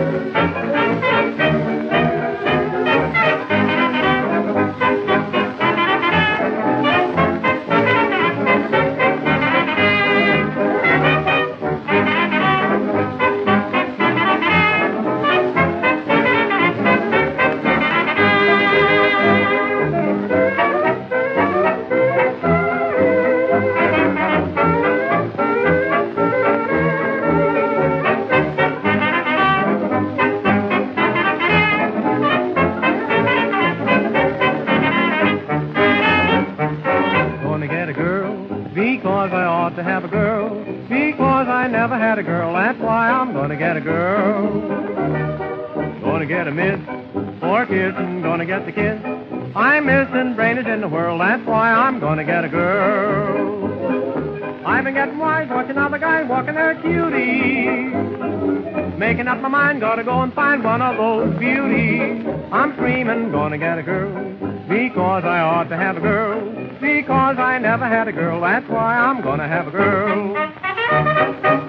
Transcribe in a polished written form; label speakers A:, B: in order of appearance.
A: Because I ought to have a girl. Because I never had a girl. That's why I'm gonna get a girl. Gonna get a miss for kissing. Gonna get the kiss I'm missing. Brainage in the world. That's why I'm gonna get a girl. I've been getting wise watching other guys walking their cuties. Making up my mind, gotta go and find one of those beauties. I'm screaming, gonna get a girl. Because I ought to have a girl. Because I never had a girl. That's why I'm gonna have a girl.